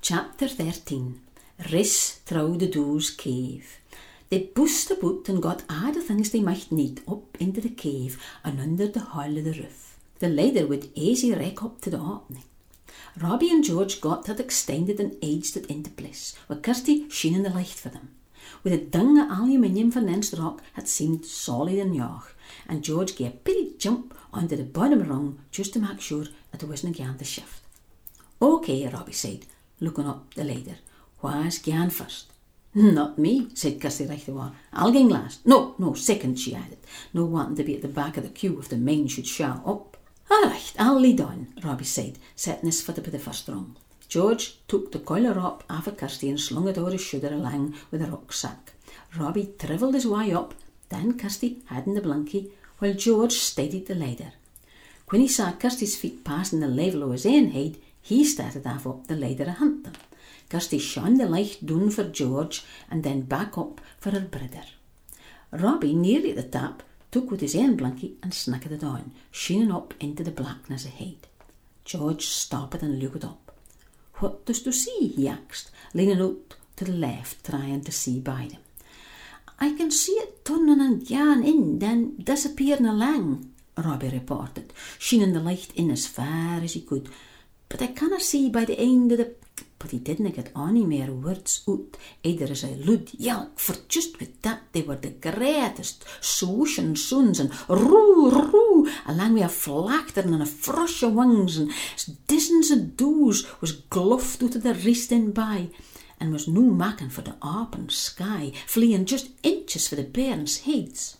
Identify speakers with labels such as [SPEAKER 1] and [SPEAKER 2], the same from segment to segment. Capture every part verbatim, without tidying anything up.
[SPEAKER 1] Chapter thirteen. Ris through the Doo's cave. They pushed about and got all the things they might need up into the cave and under the hole of the roof. The ladder would easy rake up to the opening. Robbie and George got that extended and edged it into place, with Kirsty shining the light for them. With a dung of aluminium for Nance rock had seemed solid and yoch, and George gave a pretty jump onto the bottom rung just to make sure that there wasn't again to shift. "Okay," Robbie said, looking up the ladder. "Wha's gaan first?" "Not me," said Kirsty right away. "I'll gang last. No, no, second," she added, no wanting to be at the back of the queue if the men should shout up. "All right, I'll lead on," Robbie said, setting his foot up at the first rung. George took the coil of rope off of Kirsty and slung it over his shoulder along with a rucksack. Robbie travelled his way up, then Kirsty had in the blankie, while George steadied the ladder. When he saw Kirsty's feet passing the level of his own head, he started off up the ladder a hunting. Kirsty shone the light down for George and then back up for her brother. Robbie, nearly at the top, took with his own blankie and snacked it on, shining up into the blackness ahead. George stopped and looked up. "What dost thou see?" he asked, leaning out to the left, trying to see by them. "I can see it turning and gaan in, then disappearing along," Robbie reported, shining the light in as far as he could. "But I cannot see by the end of the..." But he didn't get any more words out, either as a loud yelp, for just with that they were the greatest swooshing suns and roo, roo, along with a flachtering and a frush of wings, and dozens of doos was gluffed out of the resting by, and was no making for the open sky, fleeing just inches for the bairns' heads.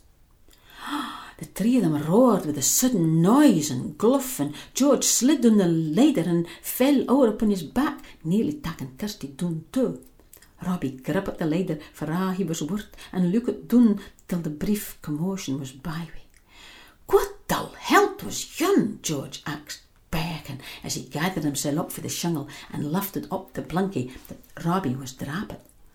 [SPEAKER 1] The three of them roared with a sudden noise and gluff, and George slid down the ladder and fell over upon his back, nearly taking Kirsty down too. Robbie gripped the ladder for all he was worth and looked down till the brief commotion was by way. "What the hell was yon?" George asked, backing as he gathered himself up for the shingle and lifted up the blankie that Robbie was dropping.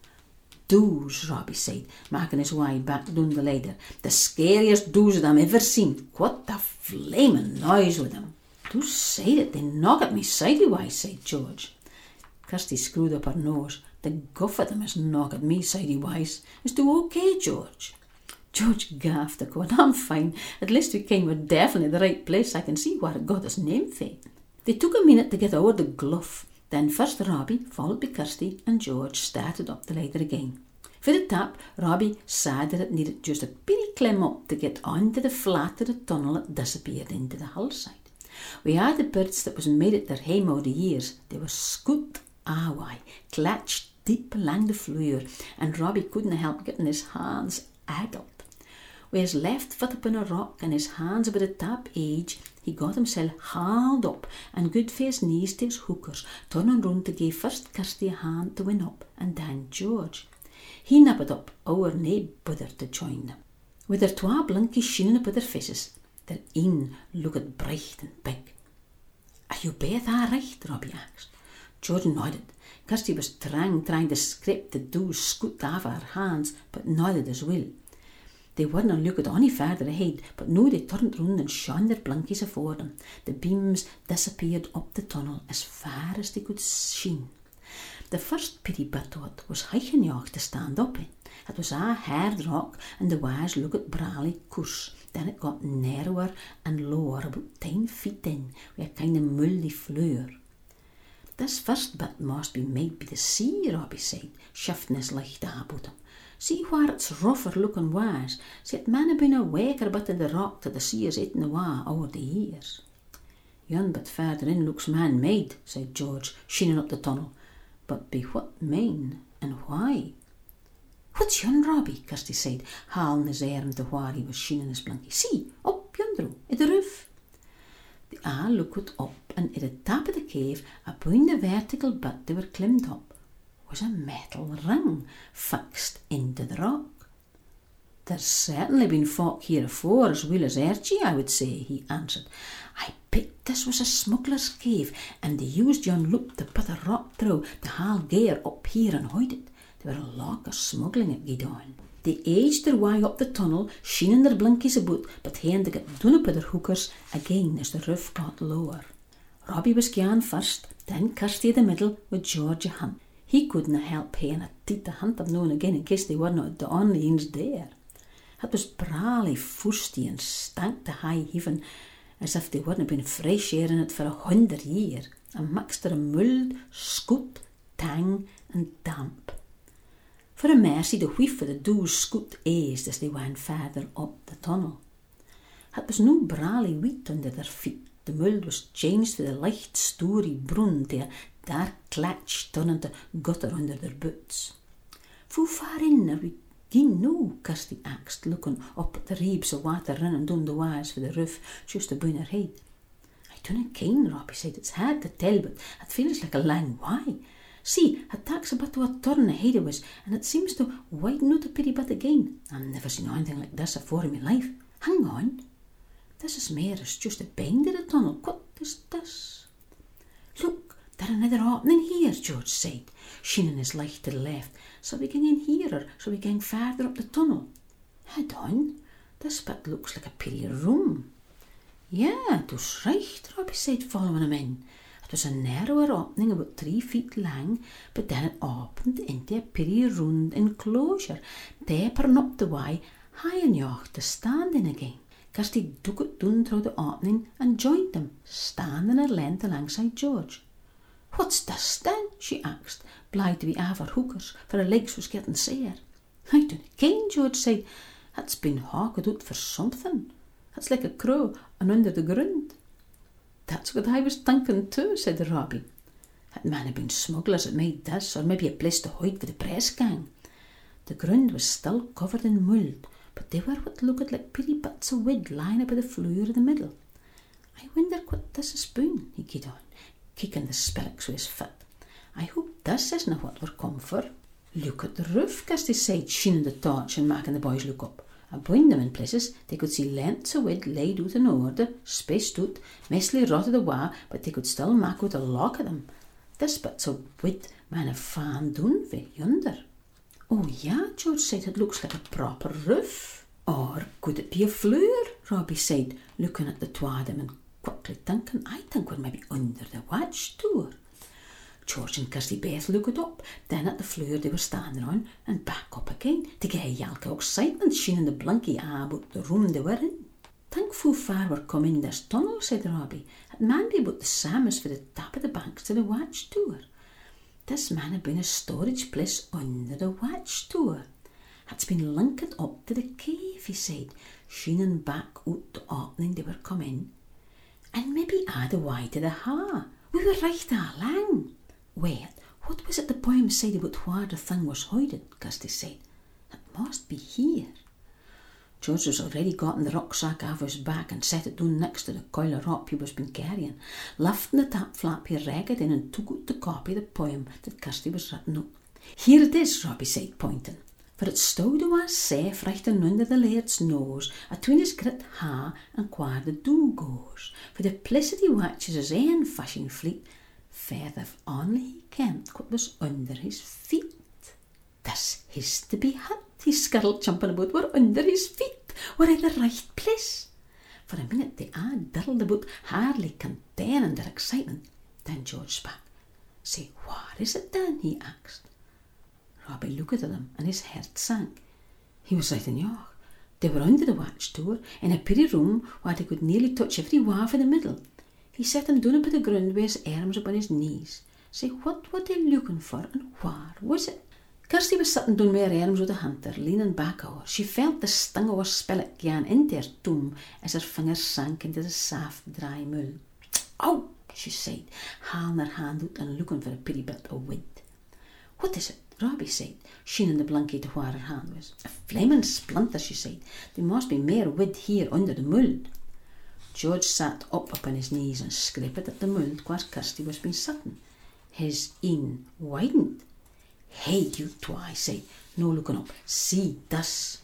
[SPEAKER 1] "Doos," Robbie said, making his way back down the ladder. "The scariest doos I've ever seen. What the flaming noise with them!" "Do say it, they knock at me sideways," said George. Kirsty screwed up her nose. "The guff of them is knock at me sideways. Is do okay, George?" George gaffed a quid. "I'm fine. At least we came we're definitely the right place. I can see where it got his name for." They took a minute to get over the gluff. Then first Robbie, followed by Kirsty and George, started up the ladder again. For the top, Robbie said that it needed just a bitty climb up to get onto the flat of the tunnel that disappeared into the hillside. We had the birds that was made at their home over the years. They were scoot away, clutched deep along the floor, and Robbie couldn't help getting his hands addled. With his left foot upon a rock and his hands over the top edge, he got himself hauled up and good for his knees to his hookers, turning round to give first Kirsty a hand to win up and then George. He napped up our nae bother to join them. With their twa blinkies shining up at their faces, their een looked bright and big. "Are you both all right?" Robbie asked. George nodded. Kirsty was trying, trying to scrape the doos scoot off her hands, but nodded as well. They weren't looking any further ahead, but now they turned round and shone their blinkies afore them. The beams disappeared up the tunnel as far as they could sheen. The first pity bit of it was high enough to stand up in. It was a hard rock, and the wires looked brawly coarse. Then it got narrower and lower, about ten feet in, with a kind of mouldy floor. "This first bit must be made by the sea," Robbie said, shifting his light about him. "See where it's rougher looking wires. See, it may have been a waker bit of the rock that the sea has eaten away over the years." "Yon bit further in looks man-made," said George, shining up the tunnel. "But by what man and why?" "What's yon, Robbie?" Kirsty said, hauling his arm to where he was shining his blankie. "See, up yonder, at the roof." They all looked up, and at the top of the cave, upon the vertical bit they were climbed up, was a metal ring fixed into the rock. "There's certainly been folk here afore as well as Archie, I would say," he answered. "I bet this was a smuggler's cave, and they used yon loop to put a rock through to haul gear up here and hide it. There were a lot of smuggling it gied on." They edged their way up the tunnel, shining their blinkies about, but had to get down up with their hookers again as the roof got lower. Robbie was gone first, Then Kirsty in the middle with George a hunt. He couldna help paying a tit to hunt them now and again in case they were not the only ains there. It was brawly fusty and stank to high heaven, as if they wouldn't been fresh air in it for a hundred year, a mixture of mould, scoot, tang and damp. For a mercy the whiff of the doos scoot aised as they went further up the tunnel. It was no brawly wheat under their feet. The mould was changed for the licht story brown to a dark clatch turning to gutter under their boots. Foo far in are we gien now? Kirsty asked, looking up at the reebs of water running down the wires for the roof just above her head. I dunna ken, Robbie said. It's hard to tell, but it feels like a lang way. See, it takes a bit of a turn ahead of us, and it seems to widen out a pretty bit again. I've never seen anything like this afore in my life. Hang on. This is mere as just a bend of the tunnel. What is this? Look, there's another opening here, George said, shining his light to the left. So we can in here, or so we can further up the tunnel. Head on. This bit looks like a pretty room. Yeah, it was right, Robbie said, following him in. It was a narrower opening about three feet long, but then it opened into a pretty round enclosure, tapering up the way high enough to stand in again. Kirsty took it down through the opening and joined them, standing her length alongside George. What's this then? She asked, blithe to be off her hookers, for her legs was getting sore. I dunna ken, George said. It's been hawked out for something. It's like a crow and under the ground. That's what I was thinking too, said Robbie. It might have been smugglers that made this, or maybe a place to hide for the press gang. The ground was still covered in mould, but they were what looked like pretty bits of wood lying about the floor in the middle. I wonder what this is been, he keyed on, kicking the spillocks with his foot. I hope this isn't what we're come for. Look at the roof, Kirsty said, shining the torch and making the boys look up. Above them in places they could see lengths of wood laid out in order, spaced out, mostly rotted away, but they could still make out a lock of them. This bits of wood might have fallen down for yonder. Oh yeah, George said, it looks like a proper roof. Or could it be a floor? Robbie said, looking at the two of them and quickly thinking, I think we're maybe under the watch tower. George and Kirsty both looked up, then at the floor they were standing on, and back up again, to get a yelk of excitement shining the blinky eye about the room they were in. Think how far we're come in this tunnel, said Robbie. It man be about the same as for the top of the banks to the watch tower. This man had been a storage place under the watch tower. It's been linked up to the cave, he said, shining back out the opening they were come in. And maybe all the way to the ha. We were right all along. Wait, what was it the poem said about where the thing was hidden? Kirsty said. It must be here. George was already gotten the rucksack off his back and set it down next to the coil of rope he was been carrying, lifting the top flap he ragged in and took out the copy of the poem that Kirsty was written up. Here it is, Robbie said, pointing, for it's stowed away safe right in under the laird's nose, atween his grit ha and where the dew goes, for the place he watches his ain fishing fleet, fair if only he kent what was under his feet. This is to be hit, he skirled, jumping about. We're under his feet. We're in the right place. For a minute they all diddled about, hardly containing their excitement. Then George spoke. Say, what is it then? He asked. Robbie looked at him and his heart sank. He was right in York. They were under the watch tower, in a pretty room where they could nearly touch every wharf in the middle. He set him down upon the ground with his arms upon his knees. Say, what were they looking for, and where was it? Kirsty was sitting down with her arms with the hunter, leaning back over. She felt the sting of her spillock gaan into her tomb as her fingers sank into the soft, dry mould. "Ow!" she said, hauling her hand out and looking for a pretty bit of wood. "What is it?" Robbie said, shining the blanket to where her hand was. "A flaming splinter," she said. "There must be more wood here under the mould." George sat up upon his knees and scraped at the mould where Kirsty was been sitting. His een widened. "Hey, you two," I said, no looking up. "See this."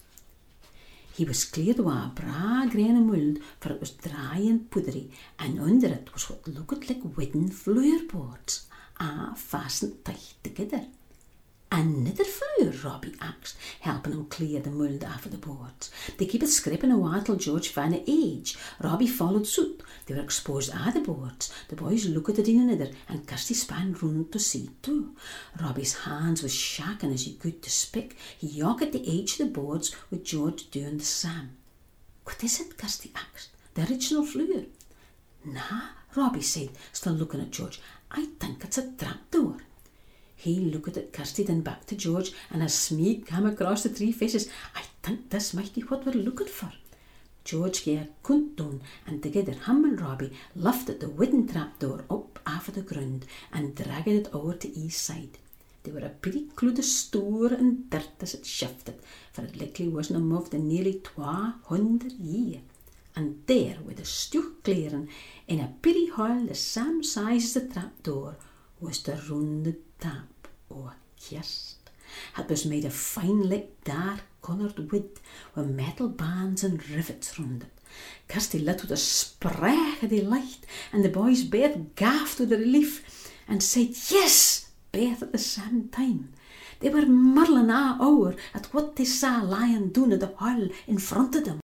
[SPEAKER 1] He was cleared away a bra grain of mould, for it was dry and powdery, and under it was what looked like wooden floorboards, all fastened tight together. Another fleur, Robbie asked, helping him clear the mould off of the boards. They keep it scraping a while till George found an edge. Robbie followed suit. They were exposed at the boards. The boys looked at one another, and Kirsty span round to see too. Robbie's hands was shaking as he could to speak. He yawned at the edge of the boards with George doing the same. What is it? Kirsty asked. The original fleur. Nah, Robbie said, still looking at George. I think it's a trapdoor. He looked at Kirsty, then back to George, and a smear came across the three faces. I think this might be what we're looking for. George gave a countdown, and together him and Robbie lifted the wooden trapdoor up off of the ground and dragged it over to east side. They were a pretty cloud of store and dirt as it shifted, for it likely wasn't moved in nearly two hundred years. And there, with the stuch clearing, in a pretty hole the same size as the trapdoor, was the rounded tap of a kist. It was made of fine like dark coloured wood with metal bands and rivets round it. Kirsty lit with a sprague of delight, and the boys both gasped with relief and said yes, both at the same time. They were marveling all over at what they saw lying down at the hole in front of them.